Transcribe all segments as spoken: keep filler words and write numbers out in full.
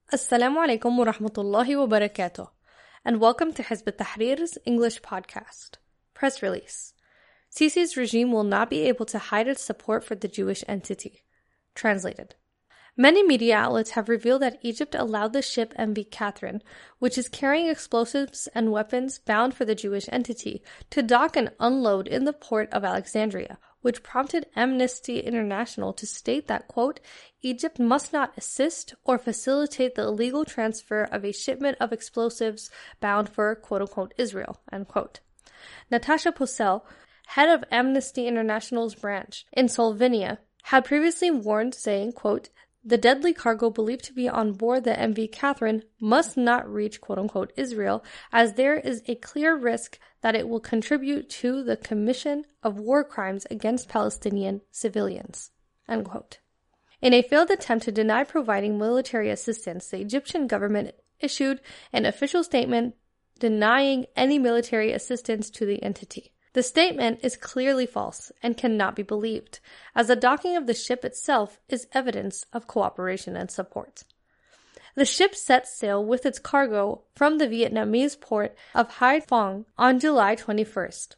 Assalamu alaikum wa rahmatullahi wa barakatuh, and welcome to Hizb ut-Tahrir's English podcast. Press release. Sisi's regime will not be able to hide its support for the Jewish entity. Translated. Many media outlets have revealed that Egypt allowed the ship M V Catherine, which is carrying explosives and weapons bound for the Jewish entity, to dock and unload in the port of Alexandria, which prompted Amnesty International to state that, quote, Egypt must not assist or facilitate the illegal transfer of a shipment of explosives bound for, quote-unquote, Israel, end quote. Natasha Posel, head of Amnesty International's branch in Slovenia, had previously warned, saying, quote, the deadly cargo believed to be on board the M V Catherine must not reach, quote-unquote, Israel, as there is a clear risk that it will contribute to the commission of war crimes against Palestinian civilians, end quote. In a failed attempt to deny providing military assistance, the Egyptian government issued an official statement denying any military assistance to the entity. The statement is clearly false and cannot be believed, as the docking of the ship itself is evidence of cooperation and support. The ship set sail with its cargo from the Vietnamese port of Hai Phong on July twenty-first.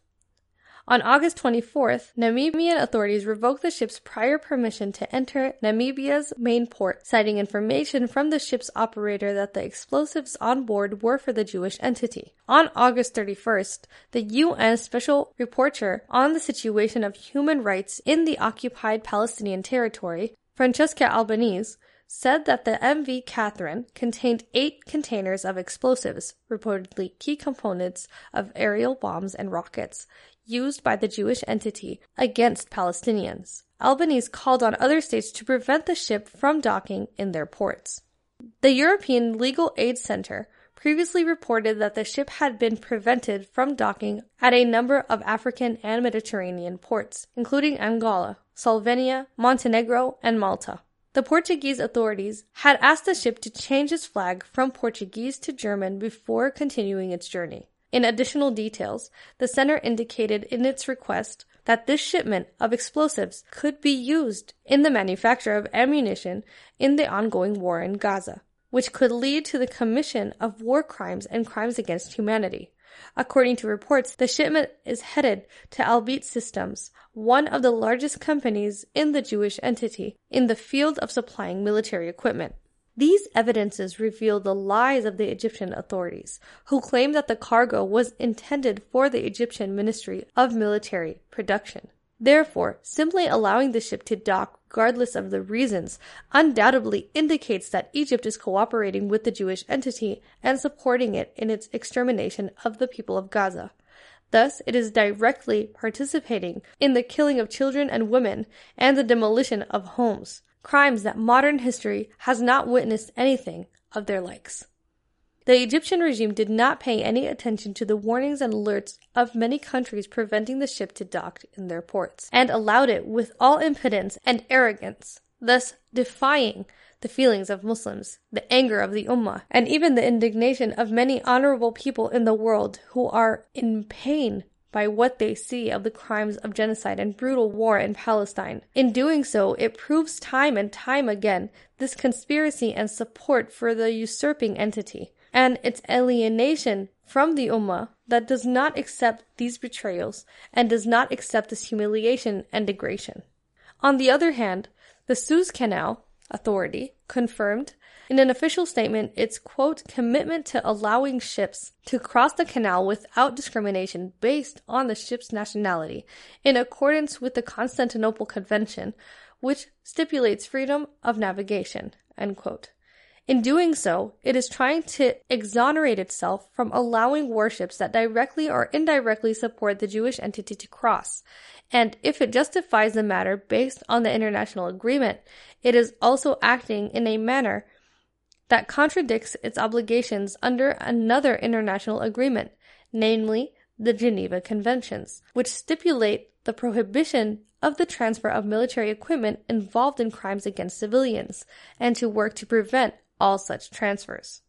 On August twenty-fourth, Namibian authorities revoked the ship's prior permission to enter Namibia's main port, citing information from the ship's operator that the explosives on board were for the Jewish entity. On August thirty-first, the U N Special Rapporteur on the situation of human rights in the occupied Palestinian territory, Francesca Albanese, said that the M V Catherine contained eight containers of explosives, reportedly key components of aerial bombs and rockets, used by the Jewish entity against Palestinians. Albanese called on other states to prevent the ship from docking in their ports. The European Legal Aid Center previously reported that the ship had been prevented from docking at a number of African and Mediterranean ports, including Angola, Slovenia, Montenegro, and Malta. The Portuguese authorities had asked the ship to change its flag from Portuguese to German before continuing its journey. In additional details, the center indicated in its request that this shipment of explosives could be used in the manufacture of ammunition in the ongoing war in Gaza, which could lead to the commission of war crimes and crimes against humanity. According to reports, the shipment is headed to Elbit Systems, one of the largest companies in the Jewish entity, in the field of supplying military equipment. These evidences reveal the lies of the Egyptian authorities, who claim that the cargo was intended for the Egyptian Ministry of Military Production. Therefore, simply allowing the ship to dock, regardless of the reasons, undoubtedly indicates that Egypt is cooperating with the Jewish entity and supporting it in its extermination of the people of Gaza. Thus, it is directly participating in the killing of children and women and the demolition of homes, crimes that modern history has not witnessed anything of their likes. The Egyptian regime did not pay any attention to the warnings and alerts of many countries preventing the ship to dock in their ports, and allowed it with all impotence and arrogance, thus defying the feelings of Muslims, the anger of the Ummah, and even the indignation of many honorable people in the world who are in pain by what they see of the crimes of genocide and brutal war in Palestine. In doing so, it proves time and time again this conspiracy and support for the usurping entity, and its alienation from the Ummah that does not accept these betrayals and does not accept this humiliation and degradation. On the other hand, the Suez Canal Authority confirmed in an official statement its, quote, commitment to allowing ships to cross the canal without discrimination based on the ship's nationality, in accordance with the Constantinople Convention, which stipulates freedom of navigation, end quote. In doing so, it is trying to exonerate itself from allowing warships that directly or indirectly support the Jewish entity to cross. And if it justifies the matter based on the international agreement, it is also acting in a manner that contradicts its obligations under another international agreement, namely the Geneva Conventions, which stipulate the prohibition of the transfer of military equipment involved in crimes against civilians, and to work to prevent all such transfers.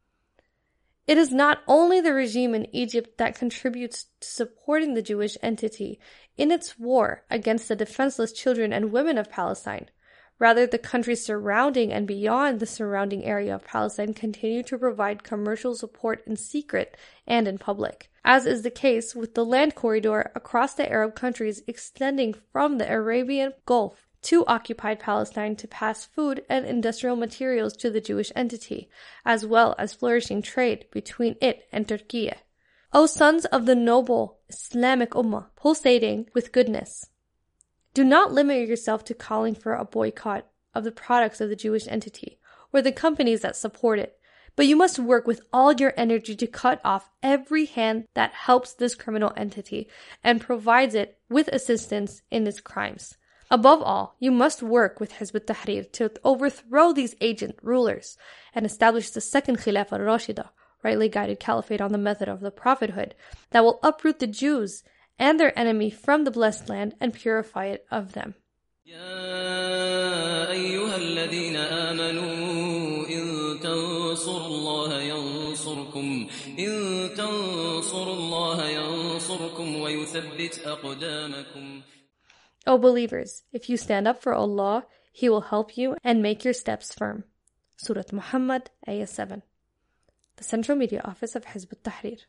It is not only the regime in Egypt that contributes to supporting the Jewish entity in its war against the defenseless children and women of Palestine. Rather, the countries surrounding and beyond the surrounding area of Palestine continue to provide commercial support in secret and in public, as is the case with the land corridor across the Arab countries extending from the Arabian Gulf to occupied Palestine to pass food and industrial materials to the Jewish entity, as well as flourishing trade between it and Turkey. O sons of the noble Islamic Ummah, pulsating with goodness, do not limit yourself to calling for a boycott of the products of the Jewish entity or the companies that support it, but you must work with all your energy to cut off every hand that helps this criminal entity and provides it with assistance in its crimes. Above all, you must work with Hizb ut-Tahrir to overthrow these agent rulers and establish the second Khilafah al-Rashida, rightly guided caliphate on the method of the prophethood, that will uproot the Jews and their enemy from the blessed land and purify it of them. يا أيها الذين آمنوا إن تنصروا الله ينصركم إن تنصروا الله ينصركم ويثبت أقدامكم. O believers, if you stand up for Allah, He will help you and make your steps firm. Surah Muhammad, Ayah seven. The Central Media Office of Hizb ut-Tahrir.